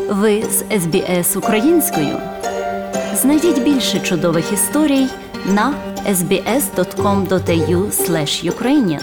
Ви з СБС українською. Знайдіть більше чудових історій на sbs.com.au/ukrainian.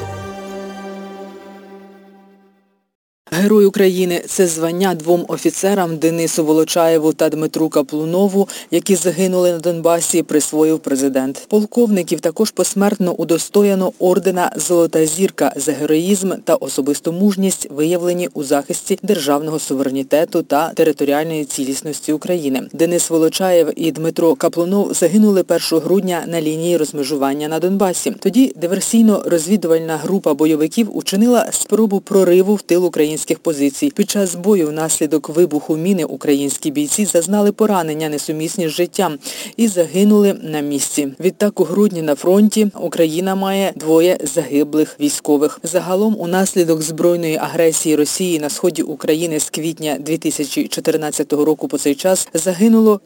Герой України – це звання двом офіцерам Денису Волочаєву та Дмитру Каплунову, які загинули на Донбасі, присвоїв президент. Полковників також посмертно удостоєно ордена «Золота зірка» за героїзм та особисту мужність, виявлені у захисті державного суверенітету та територіальної цілісності України. Денис Волочаєв і Дмитро Каплунов загинули 1 грудня на лінії розмежування на Донбасі. Тоді диверсійно-розвідувальна група бойовиків учинила спробу прориву в тил українських позицій. Під час бою внаслідок вибуху міни українські бійці зазнали поранення, несумісні з життям, і загинули на місці. Відтак у грудні на фронті Україна має 2 загиблих військових. Загалом унаслідок збройної агресії Росії на сході України з квітня 2014 року по цей час загинуло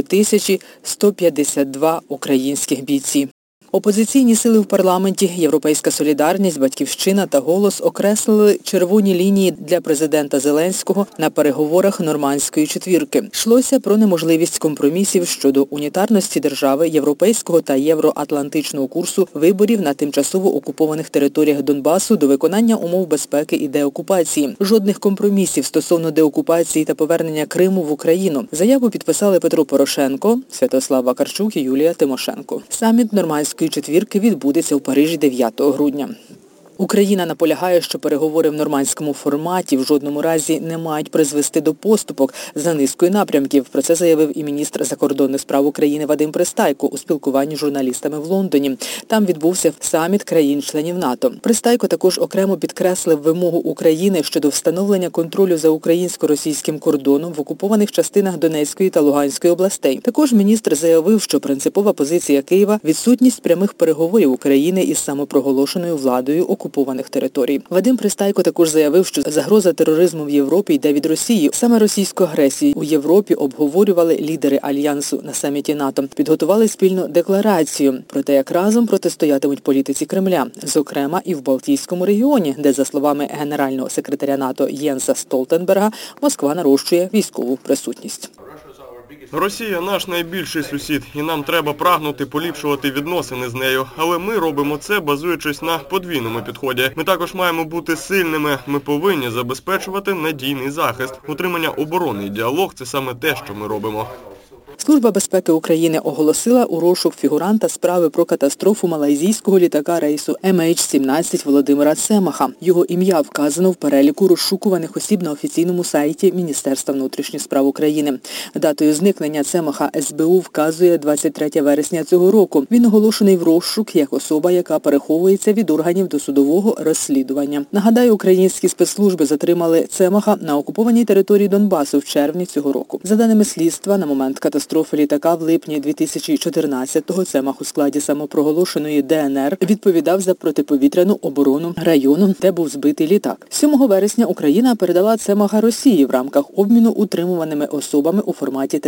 4152 українських бійці. Опозиційні сили в парламенті «Європейська солідарність», «Батьківщина» та «Голос» окреслили червоні лінії для президента Зеленського на переговорах Нормандської четвірки. Йшлося про неможливість компромісів щодо унітарності держави, європейського та євроатлантичного курсу, виборів на тимчасово окупованих територіях Донбасу до виконання умов безпеки і деокупації. Жодних компромісів стосовно деокупації та повернення Криму в Україну. Заяву підписали Петро Порошенко, Святослав Вакарчук і Юлія Тимошенко. Саміт Нормандської четвірки відбудеться в Парижі 9 грудня. Україна наполягає, що переговори в нормандському форматі в жодному разі не мають призвести до поступок за низкою напрямків. Про це заявив і міністр закордонних справ України Вадим Пристайко у спілкуванні з журналістами в Лондоні. Там відбувся саміт країн-членів НАТО. Пристайко також окремо підкреслив вимогу України щодо встановлення контролю за українсько-російським кордоном в окупованих частинах Донецької та Луганської областей. Також міністр заявив, що принципова позиція Києва – відсутність прямих переговорів України із самопроголошеною владою окупованих територій. Вадим Пристайко також заявив, що загроза тероризму в Європі йде від Росії. Саме російську агресію у Європі обговорювали лідери Альянсу на саміті НАТО. Підготували спільну декларацію про те, як разом протистоятимуть політиці Кремля, зокрема і в Балтійському регіоні, де, за словами генерального секретаря НАТО Єнса Столтенберга, Москва нарощує військову присутність. Росія – наш найбільший сусід, і нам треба прагнути поліпшувати відносини з нею. Але ми робимо це, базуючись на подвійному підході. Ми також маємо бути сильними. Ми повинні забезпечувати надійний захист. Утримання оборони і діалог – це саме те, що ми робимо. Служба безпеки України оголосила у розшук фігуранта справи про катастрофу малайзійського літака рейсу MH17 Володимира Цемаха. Його ім'я вказано в переліку розшукуваних осіб на офіційному сайті Міністерства внутрішніх справ України. Датою зникнення Цемаха СБУ вказує 23 вересня цього року. Він оголошений в розшук як особа, яка переховується від органів досудового розслідування. Нагадаю, українські спецслужби затримали Цемаха на окупованій території Донбасу в червні цього року. За даними слідства, на момент катастрофи літака в липні 2014-го Цемах у складі самопроголошеної ДНР відповідав за протиповітряну оборону району, де був збитий літак. 7 вересня Україна передала Цемаха Росії в рамках обміну утримуваними особами у форматі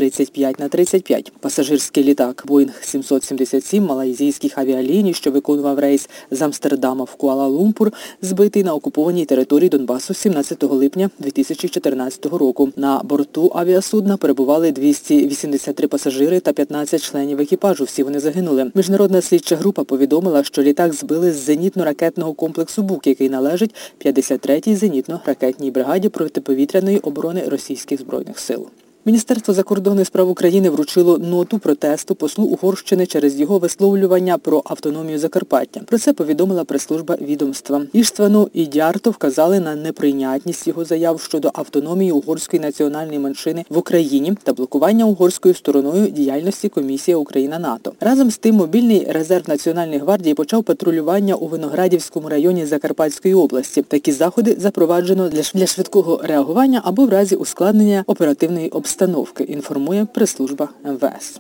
35/35. Пасажирський літак Boeing 777 малайзійських авіаліній, що виконував рейс з Амстердама в Куала-Лумпур, збитий на окупованій території Донбасу 17 липня 2014 року. На борту авіасудна перебували 283 пасажири та 15 членів екіпажу. Всі вони загинули. Міжнародна слідча група повідомила, що літак збили з зенітно-ракетного комплексу «Бук», який належить 53-й зенітно-ракетній бригаді протиповітряної оборони російських збройних сил. Міністерство закордонних справ України вручило ноту протесту послу Угорщини через його висловлювання про автономію Закарпаття. Про це повідомила прес-служба відомства. Іштвану і Дярто вказали на неприйнятність його заяв щодо автономії угорської національної меншини в Україні та блокування угорською стороною діяльності Комісії Україна-НАТО. Разом з тим, мобільний резерв Національної гвардії почав патрулювання у Виноградівському районі Закарпатської області. Такі заходи запроваджено для швидкого реагування або в разі ускладнення оперативної обстановки, інформує прес-служба МВС.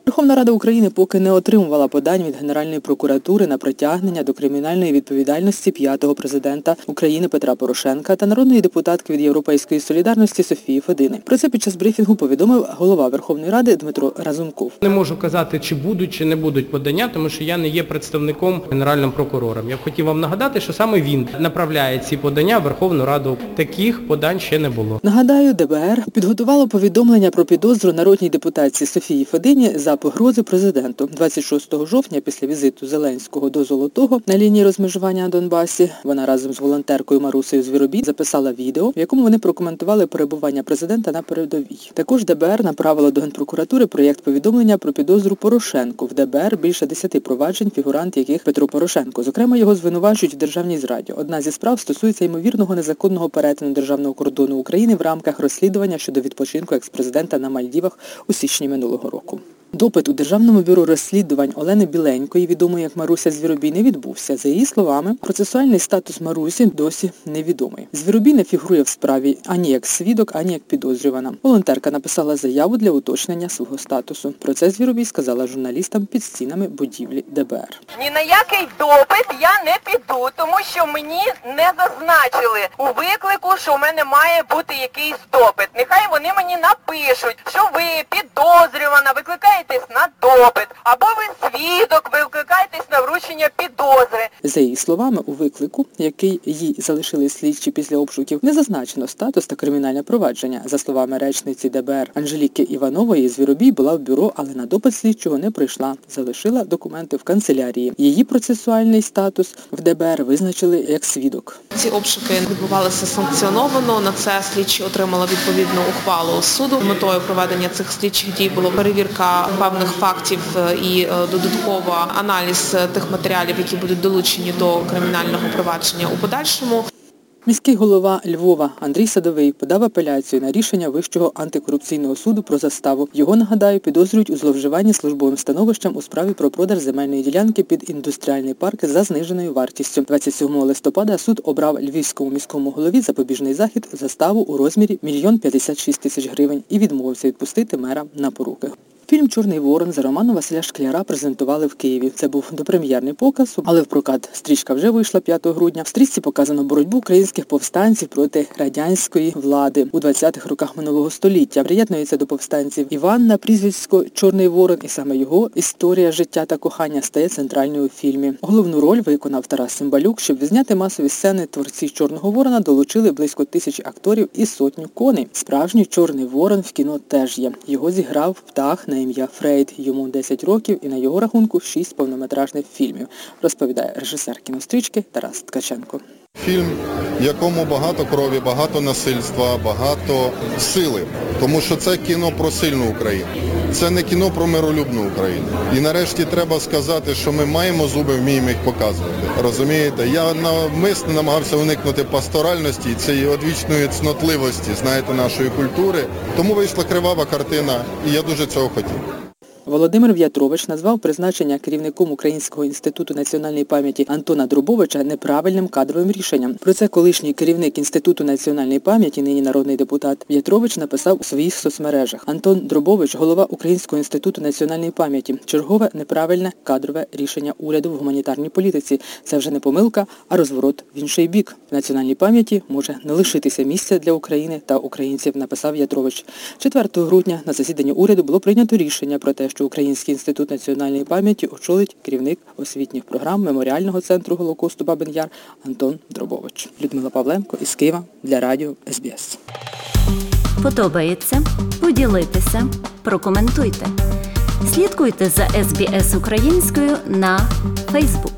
Верховна Рада України поки не отримувала подань від Генеральної прокуратури на притягнення до кримінальної відповідальності п'ятого президента України Петра Порошенка та народної депутатки від Європейської солідарності Софії Федини. Про це під час брифінгу повідомив голова Верховної Ради Дмитро Разумков. Не можу казати, чи будуть, чи не будуть подання, тому що я не є представником Генеральним прокурором. Я б хотів вам нагадати, що саме він направляє ці подання в Верховну Раду. Таких подань ще не було. Нагадаю, ДБР підготувало повідомлення про підозру народній депутатці Софії Федині за погрози президенту. 26 жовтня після візиту Зеленського до Золотого на лінії розмежування на Донбасі вона разом з волонтеркою Марусею Звіробій записала відео, в якому вони прокоментували перебування президента на передовій. Також ДБР направило до Генпрокуратури проєкт повідомлення про підозру Порошенку. В ДБР більше 10 проваджень, фігурант яких Петро Порошенко. Зокрема, його звинувачують в державній зраді. Одна зі справ стосується ймовірного незаконного перетину державного кордону України в рамках розслідування щодо відпочинку експрезидента на Мальдівах у січні минулого року. Допит у Державному бюро розслідувань Олени Біленької, відомої як Маруся Звіробій, не відбувся. За її словами, процесуальний статус Марусі досі невідомий. Звіробій не фігурує в справі ані як свідок, ані як підозрювана. Волонтерка написала заяву для уточнення свого статусу. Про це Звіробій сказала журналістам під стінами будівлі ДБР. Ні на який допит я не піду, тому що мені не зазначили у виклику, що у мене має бути якийсь допит. Нехай вони мені напишуть, що ви підозрювана, викликаєтесь на допит, або ви свідок, викликаєтесь на вручення підозри. За її словами, у виклику, який їй залишили слідчі після обшуків, не зазначено статус та кримінальне провадження. За словами речниці ДБР Анжеліки Іванової, Звіробій була в бюро, але на допит слідчого не прийшла. Залишила документи в канцелярії. Її процесуальний статус в ДБР визначили як свідок. Ці обшуки відбувалися санкціоновано. На це слідчі отримали відповідну ухвалу суду. Метою проведення цих слідчих дій було перевірка певних фактів і додатково аналіз тих матеріалів, які будуть долучені до кримінального провадження у подальшому. Міський голова Львова Андрій Садовий подав апеляцію на рішення Вищого антикорупційного суду про заставу. Його, нагадаю, підозрюють у зловживанні службовим становищем у справі про продаж земельної ділянки під індустріальний парк за зниженою вартістю. 27 листопада суд обрав львівському міському голові запобіжний захід заставу у розмірі 1 056 000 гривень і відмовився відпустити мера на поруки. Фільм «Чорний ворон» за романом Василя Шкляра презентували в Києві. Це був допрем'єрний показ, але в прокат стрічка вже вийшла 5 грудня. В стрічці показано боротьбу українських повстанців проти радянської влади у 20-х роках минулого століття. Приєднується до повстанців Іван на прізвисько «Чорний ворон», і саме його історія життя та кохання стає центральною у фільмі. Головну роль виконав Тарас Цимбалюк. Щоб відзняти масові сцени, творці «Чорного ворона» долучили близько 1000 акторів і 100 коней. Справжній «Чорний ворон» в кіно теж є. Його зіграв птах на ім'я Фрейд. Йому 10 років і на його рахунку 6 повнометражних фільмів, розповідає режисер кінострічки Тарас Ткаченко. Фільм, в якому багато крові, багато насильства, багато сили. Тому що це кіно про сильну Україну. Це не кіно про миролюбну Україну. І нарешті треба сказати, що ми маємо зуби, вміємо їх показувати. Розумієте? Я навмисно намагався уникнути пасторальності і цієї одвічної цнотливості, знаєте, нашої культури. Тому вийшла кривава картина, і я дуже цього хотів. Володимир В'ятрович назвав призначення керівником Українського інституту національної пам'яті Антона Дробовича неправильним кадровим рішенням. Про це колишній керівник Інституту національної пам'яті, нині народний депутат, В'ятрович написав у своїх соцмережах. Антон Дробович – голова Українського інституту національної пам'яті. Чергове неправильне кадрове рішення уряду в гуманітарній політиці. Це вже не помилка, а розворот в інший бік. В національній пам'яті може не лишитися місця для України та українців, написав В'ятрович. 4 грудня на засіданні уряду було прийнято рішення про те, що Український інститут національної пам'яті очолить керівник освітніх програм Меморіального центру Голокосту Бабин Яр Антон Дробович. Людмила Павленко із Києва для радіо СБС. Подобається? Поділіться, прокоментуйте. Слідкуйте за СБС українською на Facebook.